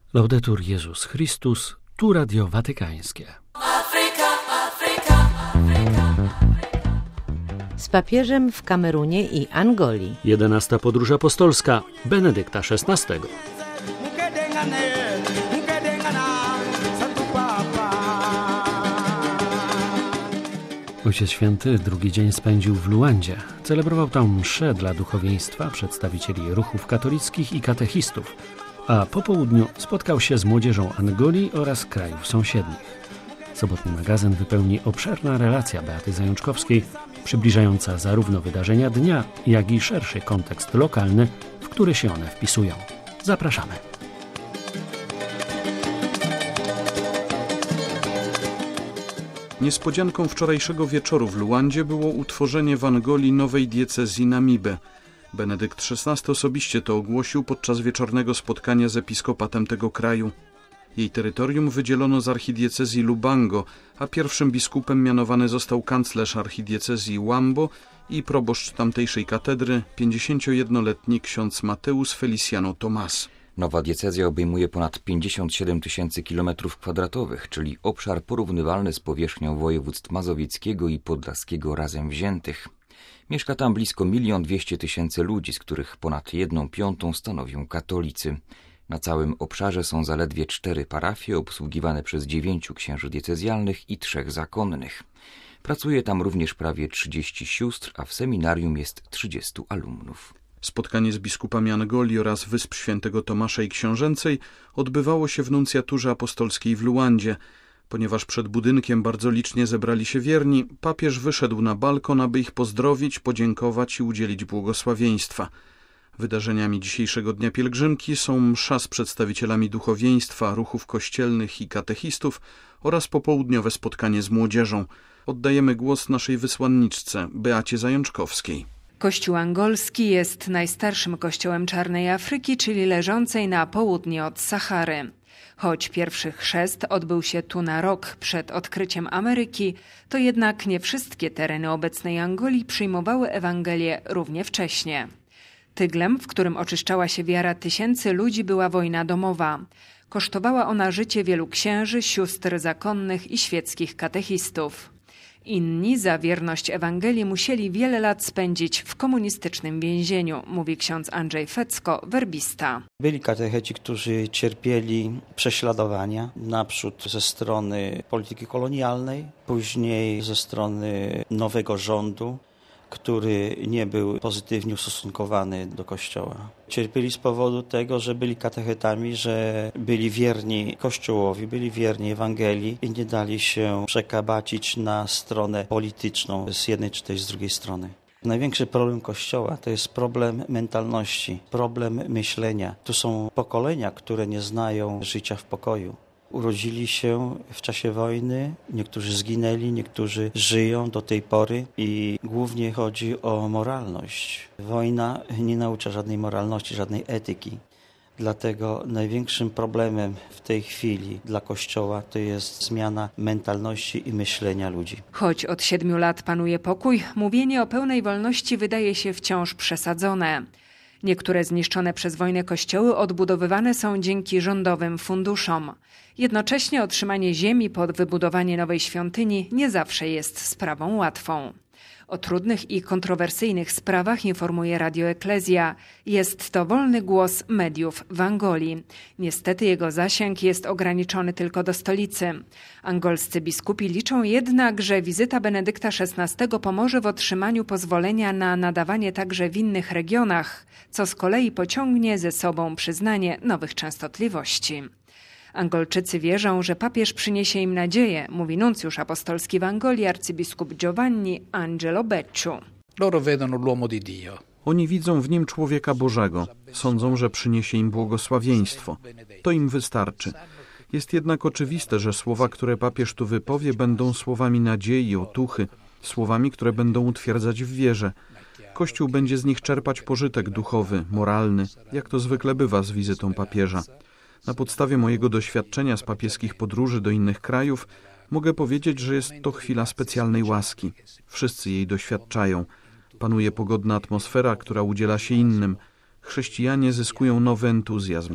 Laudetur Jezus Chrystus, tu Radio Watykańskie. Z papieżem w Kamerunie i Angolii. 11. podróż apostolska Benedykta XVI. Ojciec Święty drugi dzień spędził w Luandzie. Celebrował tam mszę dla duchowieństwa, przedstawicieli ruchów katolickich i katechistów, a po południu spotkał się z młodzieżą Angolii oraz krajów sąsiednich. Sobotni magazyn wypełni obszerna relacja Beaty Zajączkowskiej, przybliżająca zarówno wydarzenia dnia, jak i szerszy kontekst lokalny, w który się one wpisują. Zapraszamy. Niespodzianką wczorajszego wieczoru w Luandzie było utworzenie w Angolii nowej diecezji Namibe. Benedykt XVI osobiście to ogłosił podczas wieczornego spotkania z episkopatem tego kraju. Jej terytorium wydzielono z archidiecezji Lubango, a pierwszym biskupem mianowany został kanclerz archidiecezji Wambo i proboszcz tamtejszej katedry, 51-letni ksiądz Mateusz Feliciano Tomás. Nowa diecezja obejmuje ponad 57 tysięcy km², czyli obszar porównywalny z powierzchnią województw mazowieckiego i podlaskiego razem wziętych. Mieszka tam blisko 1 200 000 ludzi, z których ponad 1/5 stanowią katolicy. Na całym obszarze są zaledwie 4 parafie obsługiwane przez 9 księży diecezjalnych i 3 zakonnych. Pracuje tam również prawie 30 sióstr, a w seminarium jest 30 alumnów. Spotkanie z biskupami Angolii oraz Wysp Świętego Tomasza i Książęcej odbywało się w nuncjaturze apostolskiej w Luandzie. Ponieważ przed budynkiem bardzo licznie zebrali się wierni, papież wyszedł na balkon, aby ich pozdrowić, podziękować i udzielić błogosławieństwa. Wydarzeniami dzisiejszego Dnia Pielgrzymki są msza z przedstawicielami duchowieństwa, ruchów kościelnych i katechistów oraz popołudniowe spotkanie z młodzieżą. Oddajemy głos naszej wysłanniczce, Beacie Zajączkowskiej. Kościół angolski jest najstarszym kościołem Czarnej Afryki, czyli leżącej na południe od Sahary. Choć pierwszy chrzest odbył się tu na rok przed odkryciem Ameryki, to jednak nie wszystkie tereny obecnej Angolii przyjmowały Ewangelię równie wcześnie. Tyglem, w którym oczyszczała się wiara tysięcy ludzi, była wojna domowa. Kosztowała ona życie wielu księży, sióstr zakonnych i świeckich katechistów. Inni za wierność Ewangelii musieli wiele lat spędzić w komunistycznym więzieniu, mówi ksiądz Andrzej Fecko, werbista. Byli katecheci, którzy cierpieli prześladowania, naprzód ze strony polityki kolonialnej, później ze strony nowego rządu, który nie był pozytywnie ustosunkowany do Kościoła. Cierpieli z powodu tego, że byli katechetami, że byli wierni Kościołowi, byli wierni Ewangelii i nie dali się przekabacić na stronę polityczną z jednej czy też z drugiej strony. Największy problem Kościoła to jest problem mentalności, problem myślenia. Tu są pokolenia, które nie znają życia w pokoju. Urodzili się w czasie wojny, niektórzy zginęli, niektórzy żyją do tej pory i głównie chodzi o moralność. Wojna nie naucza żadnej moralności, żadnej etyki. Dlatego największym problemem w tej chwili dla Kościoła to jest zmiana mentalności i myślenia ludzi. Choć od 7 lat panuje pokój, mówienie o pełnej wolności wydaje się wciąż przesadzone. Niektóre zniszczone przez wojnę kościoły odbudowywane są dzięki rządowym funduszom. Jednocześnie otrzymanie ziemi pod wybudowanie nowej świątyni nie zawsze jest sprawą łatwą. O trudnych i kontrowersyjnych sprawach informuje Radio Ecclesia. Jest to wolny głos mediów w Angolii. Niestety jego zasięg jest ograniczony tylko do stolicy. Angolscy biskupi liczą jednak, że wizyta Benedykta XVI pomoże w otrzymaniu pozwolenia na nadawanie także w innych regionach, co z kolei pociągnie ze sobą przyznanie nowych częstotliwości. Angolczycy wierzą, że papież przyniesie im nadzieję, mówi nuncjusz apostolski w Angolii arcybiskup Giovanni Angelo Becciu. Oni widzą w nim człowieka Bożego. Sądzą, że przyniesie im błogosławieństwo. To im wystarczy. Jest jednak oczywiste, że słowa, które papież tu wypowie, będą słowami nadziei, otuchy, słowami, które będą utwierdzać w wierze. Kościół będzie z nich czerpać pożytek duchowy, moralny, jak to zwykle bywa z wizytą papieża. Na podstawie mojego doświadczenia z papieskich podróży do innych krajów mogę powiedzieć, że jest to chwila specjalnej łaski. Wszyscy jej doświadczają. Panuje pogodna atmosfera, która udziela się innym. Chrześcijanie zyskują nowy entuzjazm.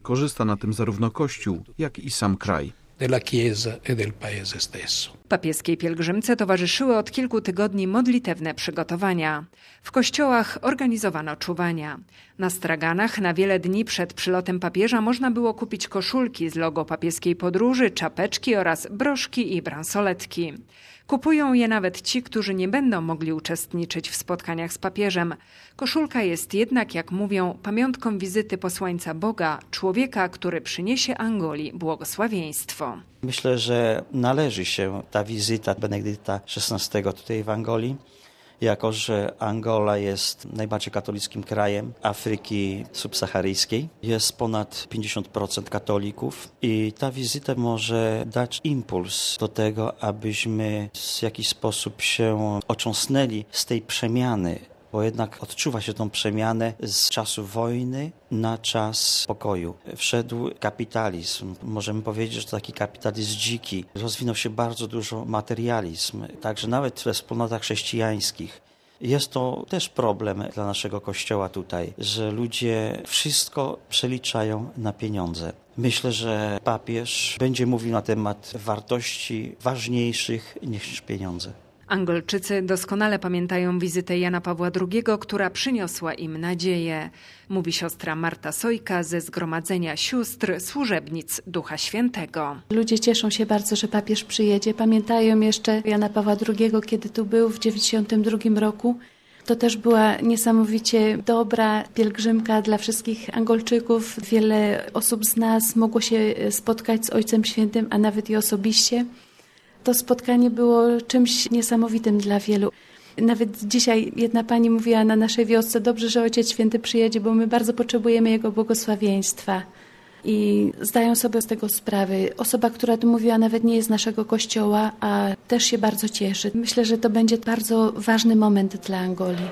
Korzysta na tym zarówno Kościół, jak i sam kraj. Della Chiesa e del paese stesso. Papieskiej pielgrzymce towarzyszyły od kilku tygodni modlitewne przygotowania. W kościołach organizowano czuwania. Na straganach na wiele dni przed przylotem papieża można było kupić koszulki z logo papieskiej podróży, czapeczki oraz broszki i bransoletki. Kupują je nawet ci, którzy nie będą mogli uczestniczyć w spotkaniach z papieżem. Koszulka jest jednak, jak mówią, pamiątką wizyty posłańca Boga, człowieka, który przyniesie Angolii błogosławieństwo. Myślę, że należy się ta wizyta Benedykta XVI tutaj w Angolii, jako że Angola jest najbardziej katolickim krajem Afryki subsaharyjskiej. Jest ponad 50% katolików i ta wizyta może dać impuls do tego, abyśmy w jakiś sposób się otrząsnęli z tej przemiany, bo jednak odczuwa się tą przemianę z czasu wojny na czas pokoju. Wszedł kapitalizm. Możemy powiedzieć, że to taki kapitalizm dziki. Rozwinął się bardzo dużo materializm, także nawet we wspólnotach chrześcijańskich. Jest to też problem dla naszego Kościoła tutaj, że ludzie wszystko przeliczają na pieniądze. Myślę, że papież będzie mówił na temat wartości ważniejszych niż pieniądze. Angolczycy doskonale pamiętają wizytę Jana Pawła II, która przyniosła im nadzieję, mówi siostra Marta Sojka ze Zgromadzenia Sióstr Służebnic Ducha Świętego. Ludzie cieszą się bardzo, że papież przyjedzie. Pamiętają jeszcze Jana Pawła II, kiedy tu był w 1992 roku. To też była niesamowicie dobra pielgrzymka dla wszystkich Angolczyków. Wiele osób z nas mogło się spotkać z Ojcem Świętym, a nawet i osobiście. To spotkanie było czymś niesamowitym dla wielu. Nawet dzisiaj jedna pani mówiła na naszej wiosce, dobrze, że Ojciec Święty przyjedzie, bo my bardzo potrzebujemy Jego błogosławieństwa. I zdają sobie z tego sprawy. Osoba, która tu mówiła, nawet nie jest z naszego kościoła, a też się bardzo cieszy. Myślę, że to będzie bardzo ważny moment dla Angolii.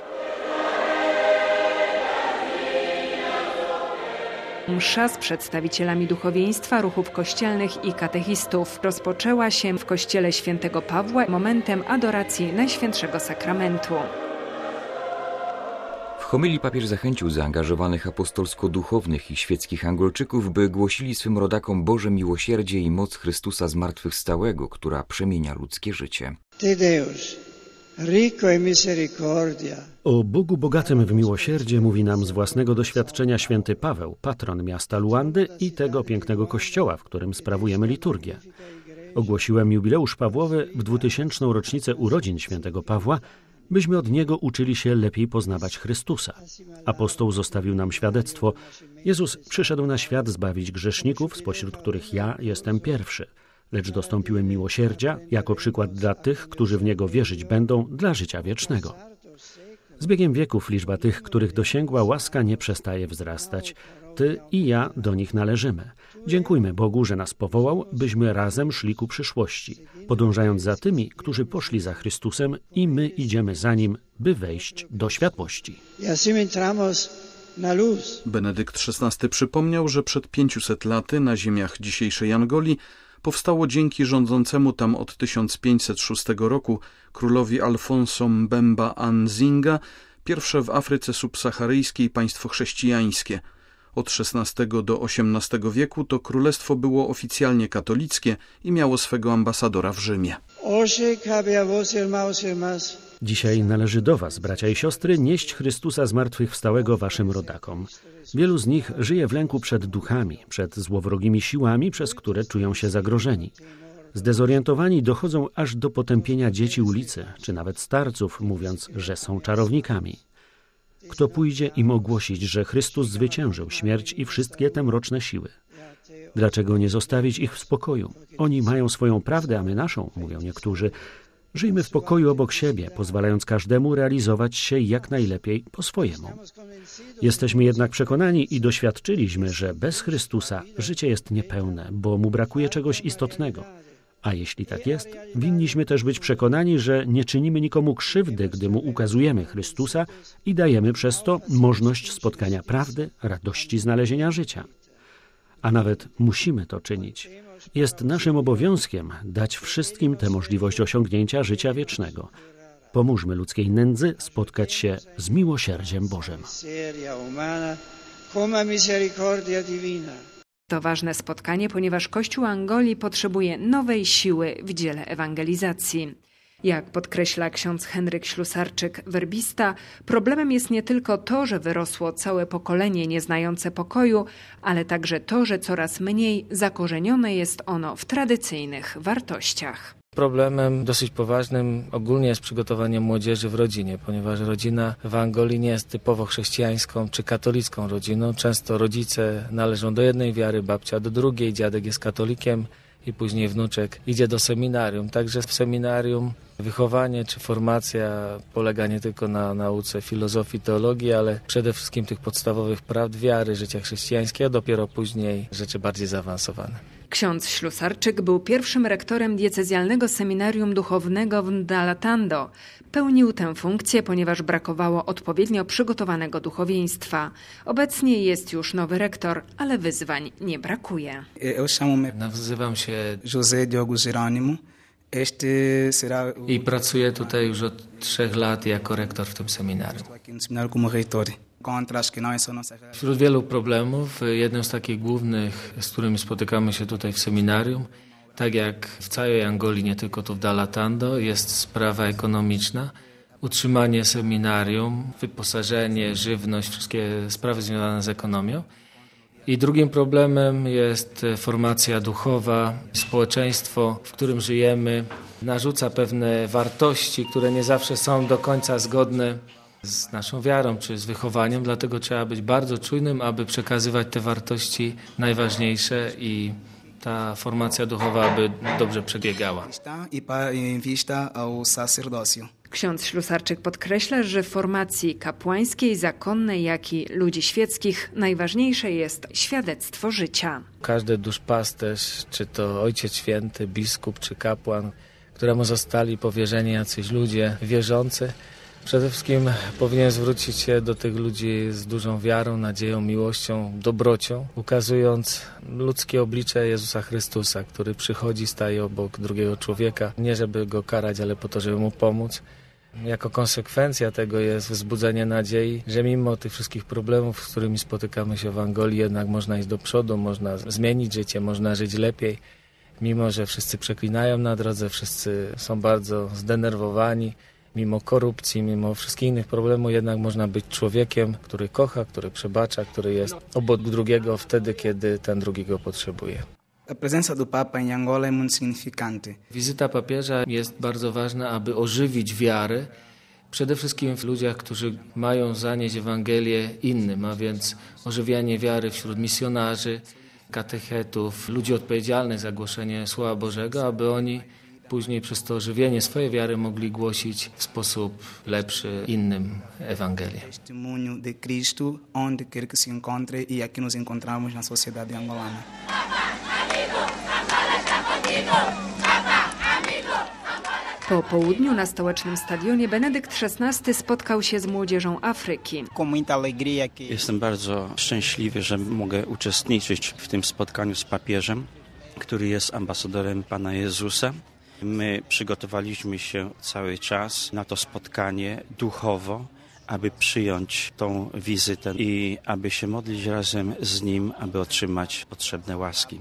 Msza z przedstawicielami duchowieństwa, ruchów kościelnych i katechistów rozpoczęła się w kościele świętego Pawła momentem adoracji Najświętszego Sakramentu. W homilii papież zachęcił zaangażowanych apostolsko-duchownych i świeckich Angolczyków, by głosili swym rodakom Boże miłosierdzie i moc Chrystusa zmartwychwstałego, która przemienia ludzkie życie. O Bogu bogatym w miłosierdzie mówi nam z własnego doświadczenia święty Paweł, patron miasta Luandy i tego pięknego kościoła, w którym sprawujemy liturgię. Ogłosiłem jubileusz Pawłowy w 2000. rocznicę urodzin świętego Pawła, byśmy od niego uczyli się lepiej poznawać Chrystusa. Apostoł zostawił nam świadectwo. Jezus przyszedł na świat zbawić grzeszników, spośród których ja jestem pierwszy. Lecz dostąpiłem miłosierdzia jako przykład dla tych, którzy w Niego wierzyć będą dla życia wiecznego. Z biegiem wieków liczba tych, których dosięgła łaska, nie przestaje wzrastać. Ty i ja do nich należymy. Dziękujmy Bogu, że nas powołał, byśmy razem szli ku przyszłości, podążając za tymi, którzy poszli za Chrystusem i my idziemy za Nim, by wejść do światłości. Benedykt XVI przypomniał, że przed 500 laty na ziemiach dzisiejszej Angolii powstało dzięki rządzącemu tam od 1506 roku królowi Alfonso Mbemba Nzinga pierwsze w Afryce subsaharyjskiej państwo chrześcijańskie. Od XVI do XVIII wieku to królestwo było oficjalnie katolickie i miało swego ambasadora w Rzymie. Dzisiaj należy do was, bracia i siostry, nieść Chrystusa zmartwychwstałego waszym rodakom. Wielu z nich żyje w lęku przed duchami, przed złowrogimi siłami, przez które czują się zagrożeni. Zdezorientowani dochodzą aż do potępienia dzieci ulicy, czy nawet starców, mówiąc, że są czarownikami. Kto pójdzie im ogłosić, że Chrystus zwyciężył śmierć i wszystkie te mroczne siły? Dlaczego nie zostawić ich w spokoju? Oni mają swoją prawdę, a my naszą, mówią niektórzy. Żyjmy w pokoju obok siebie, pozwalając każdemu realizować się jak najlepiej po swojemu. Jesteśmy jednak przekonani i doświadczyliśmy, że bez Chrystusa życie jest niepełne, bo Mu brakuje czegoś istotnego. A jeśli tak jest, winniśmy też być przekonani, że nie czynimy nikomu krzywdy, gdy Mu ukazujemy Chrystusa i dajemy przez to możliwość spotkania prawdy, radości znalezienia życia. A nawet musimy to czynić. Jest naszym obowiązkiem dać wszystkim tę możliwość osiągnięcia życia wiecznego. Pomóżmy ludzkiej nędzy spotkać się z miłosierdziem Bożym. To ważne spotkanie, ponieważ Kościół Angolii potrzebuje nowej siły w dziele ewangelizacji. Jak podkreśla ksiądz Henryk Ślusarczyk, werbista, problemem jest nie tylko to, że wyrosło całe pokolenie nieznające pokoju, ale także to, że coraz mniej zakorzenione jest ono w tradycyjnych wartościach. Problemem dosyć poważnym ogólnie jest przygotowanie młodzieży w rodzinie, ponieważ rodzina w Angolii nie jest typowo chrześcijańską czy katolicką rodziną. Często rodzice należą do jednej wiary, babcia do drugiej, dziadek jest katolikiem i później wnuczek idzie do seminarium. Także w seminarium wychowanie czy formacja polega nie tylko na nauce filozofii, teologii, ale przede wszystkim tych podstawowych prawd wiary, życia chrześcijańskiego, a dopiero później rzeczy bardziej zaawansowane. Ksiądz Ślusarczyk był pierwszym rektorem diecezjalnego seminarium duchownego w Ndalatando. Pełnił tę funkcję, ponieważ brakowało odpowiednio przygotowanego duchowieństwa. Obecnie jest już nowy rektor, ale wyzwań nie brakuje. Nazywam się José Diogo Jerônimo. I pracuję tutaj już od 3 lat jako rektor w tym seminarium. Wśród wielu problemów, jednym z takich głównych, z którymi spotykamy się tutaj w seminarium, tak jak w całej Angolii, nie tylko tu w Ndalatando, jest sprawa ekonomiczna. Utrzymanie seminarium, wyposażenie, żywność, wszystkie sprawy związane z ekonomią. I drugim problemem jest formacja duchowa. Społeczeństwo, w którym żyjemy, narzuca pewne wartości, które nie zawsze są do końca zgodne z naszą wiarą czy z wychowaniem, dlatego trzeba być bardzo czujnym, aby przekazywać te wartości najważniejsze i ta formacja duchowa aby dobrze przebiegała. Ksiądz Ślusarczyk podkreśla, że w formacji kapłańskiej, zakonnej, jak i ludzi świeckich najważniejsze jest świadectwo życia. Każdy duszpasterz, czy to Ojciec Święty, biskup czy kapłan, któremu zostali powierzeni jacyś ludzie wierzący, przede wszystkim powinien zwrócić się do tych ludzi z dużą wiarą, nadzieją, miłością, dobrocią, ukazując ludzkie oblicze Jezusa Chrystusa, który przychodzi, staje obok drugiego człowieka, nie żeby go karać, ale po to, żeby mu pomóc. Jako konsekwencja tego jest wzbudzenie nadziei, że mimo tych wszystkich problemów, z którymi spotykamy się w Angolii, jednak można iść do przodu, można zmienić życie, można żyć lepiej. Mimo że wszyscy przeklinają na drodze, wszyscy są bardzo zdenerwowani, mimo korupcji, mimo wszystkich innych problemów, jednak można być człowiekiem, który kocha, który przebacza, który jest obok drugiego wtedy, kiedy ten drugi go potrzebuje. Wizyta papieża jest bardzo ważna, aby ożywić wiarę, przede wszystkim w ludziach, którzy mają zanieść Ewangelię innym, a więc ożywianie wiary wśród misjonarzy, katechetów, ludzi odpowiedzialnych za głoszenie Słowa Bożego, aby oni później przez to ożywienie swojej wiary mogli głosić w sposób lepszy innym Ewangelię. Po południu na stołecznym stadionie Benedykt XVI spotkał się z młodzieżą Afryki. Jestem bardzo szczęśliwy, że mogę uczestniczyć w tym spotkaniu z papieżem, który jest ambasadorem Pana Jezusa. My przygotowaliśmy się cały czas na to spotkanie duchowo, aby przyjąć tą wizytę i aby się modlić razem z Nim, aby otrzymać potrzebne łaski.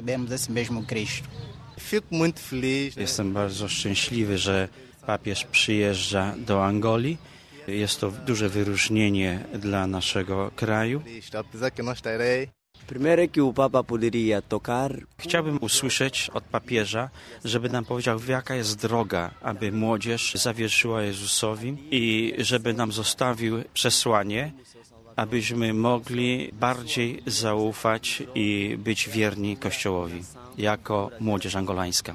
Jestem bardzo szczęśliwy, że papież przyjeżdża do Angolii. Jest to duże wyróżnienie dla naszego kraju. Chciałbym usłyszeć od papieża, żeby nam powiedział, jaka jest droga, aby młodzież zawierzyła Jezusowi i żeby nam zostawił przesłanie, abyśmy mogli bardziej zaufać i być wierni Kościołowi jako młodzież angolańska.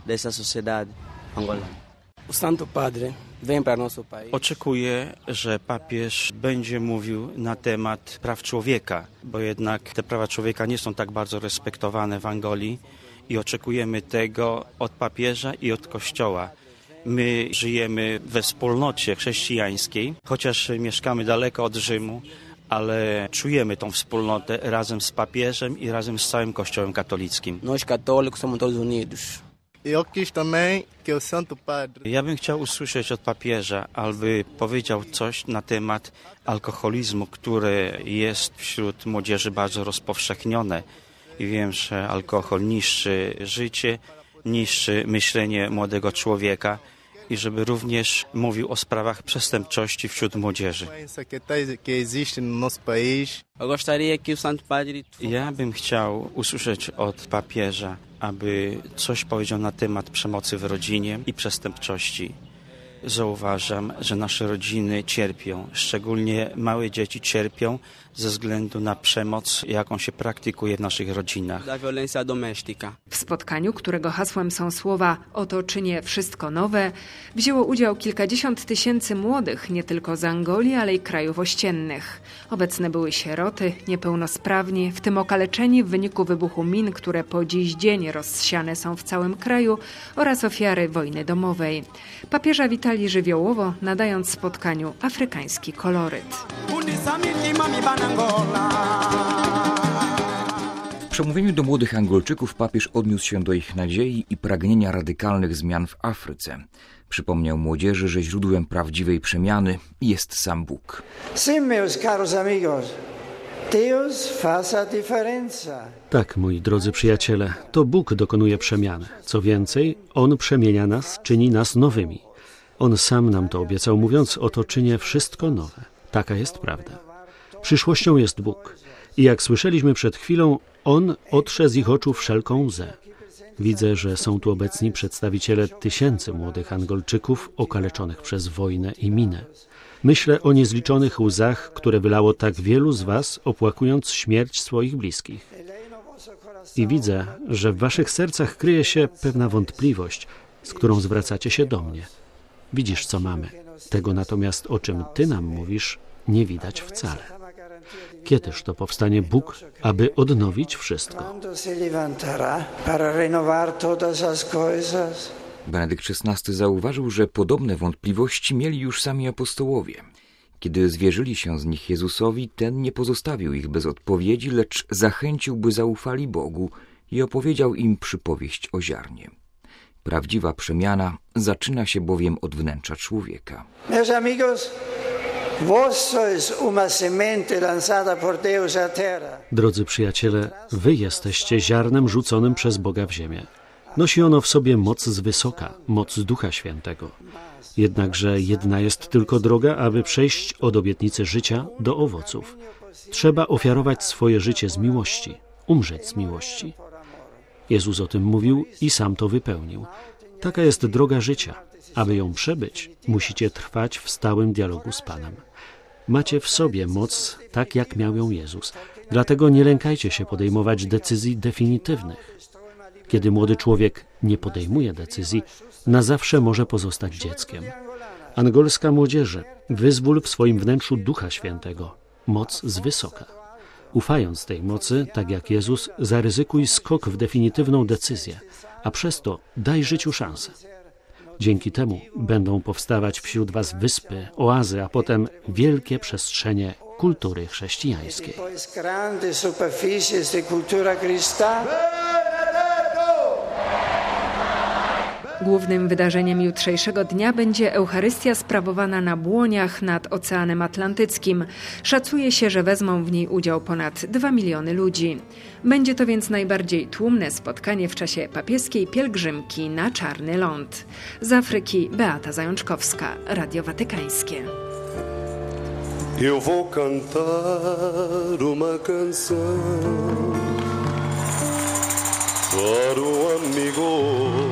Oczekuję, że papież będzie mówił na temat praw człowieka, bo jednak te prawa człowieka nie są tak bardzo respektowane w Angolii i oczekujemy tego od papieża i od Kościoła. My żyjemy we wspólnocie chrześcijańskiej, chociaż mieszkamy daleko od Rzymu, ale czujemy tą wspólnotę razem z papieżem i razem z całym Kościołem katolickim. Ja bym chciał usłyszeć od papieża, aby powiedział coś na temat alkoholizmu, który jest wśród młodzieży bardzo rozpowszechnione. i wiem, że alkohol niszczy życie, niszczy myślenie młodego człowieka i żeby również mówił o sprawach przestępczości wśród młodzieży. Ja bym chciał usłyszeć od papieża, aby coś powiedział na temat przemocy w rodzinie i przestępczości. Zauważam, że nasze rodziny cierpią, szczególnie małe dzieci cierpią ze względu na przemoc, jaką się praktykuje w naszych rodzinach. W spotkaniu, którego hasłem są słowa „Oto czynię wszystko nowe”, wzięło udział kilkadziesiąt tysięcy młodych, nie tylko z Angolii, ale i krajów ościennych. Obecne były sieroty, niepełnosprawni, w tym okaleczeni w wyniku wybuchu min, które po dziś dzień rozsiane są w całym kraju, oraz ofiary wojny domowej. Papieża witali żywiołowo, nadając spotkaniu afrykański koloryt. W przemówieniu do młodych Angolczyków papież odniósł się do ich nadziei i pragnienia radykalnych zmian w Afryce. Przypomniał młodzieży, że źródłem prawdziwej przemiany jest sam Bóg. Tak, moi drodzy przyjaciele, to Bóg dokonuje przemiany. Co więcej, On przemienia nas, czyni nas nowymi. On sam nam to obiecał, mówiąc: oto czynię wszystko nowe. Taka jest prawda. Przyszłością jest Bóg. I jak słyszeliśmy przed chwilą, On otrze z ich oczu wszelką łzę. Widzę, że są tu obecni przedstawiciele tysięcy młodych Angolczyków okaleczonych przez wojnę i minę. Myślę o niezliczonych łzach, które wylało tak wielu z was, opłakując śmierć swoich bliskich. I widzę, że w waszych sercach kryje się pewna wątpliwość, z którą zwracacie się do mnie. Widzisz, co mamy. Tego natomiast, o czym ty nam mówisz, nie widać wcale. Kiedyż to powstanie Bóg, aby odnowić wszystko? Benedykt XVI zauważył, że podobne wątpliwości mieli już sami apostołowie. Kiedy zwierzyli się z nich Jezusowi, ten nie pozostawił ich bez odpowiedzi, lecz zachęcił, by zaufali Bogu i opowiedział im przypowieść o ziarnie. Prawdziwa przemiana zaczyna się bowiem od wnętrza człowieka. Drodzy przyjaciele, wy jesteście ziarnem rzuconym przez Boga w ziemię. Nosi ono w sobie moc z wysoka, moc Ducha Świętego. Jednakże jedna jest tylko droga, aby przejść od obietnicy życia do owoców. Trzeba ofiarować swoje życie z miłości, umrzeć z miłości. Jezus o tym mówił i sam to wypełnił. Taka jest droga życia. Aby ją przebyć, musicie trwać w stałym dialogu z Panem. Macie w sobie moc, tak jak miał ją Jezus. Dlatego nie lękajcie się podejmować decyzji definitywnych. Kiedy młody człowiek nie podejmuje decyzji, na zawsze może pozostać dzieckiem. Angolska młodzieży, wyzwól w swoim wnętrzu Ducha Świętego, moc z wysoka. Ufając tej mocy, tak jak Jezus, zaryzykuj skok w definitywną decyzję, a przez to daj życiu szansę. Dzięki temu będą powstawać wśród was wyspy, oazy, a potem wielkie przestrzenie kultury chrześcijańskiej. Głównym wydarzeniem jutrzejszego dnia będzie Eucharystia sprawowana na Błoniach nad Oceanem Atlantyckim. Szacuje się, że wezmą w niej udział ponad 2 miliony ludzi. Będzie to więc najbardziej tłumne spotkanie w czasie papieskiej pielgrzymki na Czarny Ląd. Z Afryki Beata Zajączkowska, Radio Watykańskie. Eu vou cantar uma canção para o amigo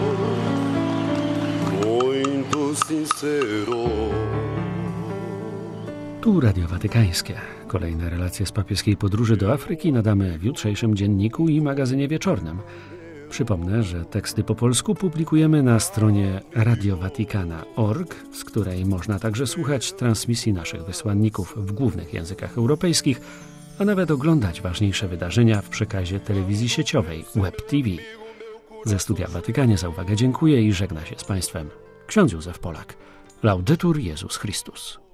muito sincero. Tu Radio Watykańskie. Kolejne relacje z papieskiej podróży do Afryki nadamy w jutrzejszym dzienniku i magazynie wieczornym. Przypomnę, że teksty po polsku publikujemy na stronie radiowatikana.org, z której można także słuchać transmisji naszych wysłanników w głównych językach europejskich, a nawet oglądać ważniejsze wydarzenia w przekazie telewizji sieciowej Web TV. Ze Studia w Watykanie za uwagę dziękuję i żegna się z Państwem ksiądz Józef Polak. Laudetur Jezus Chrystus.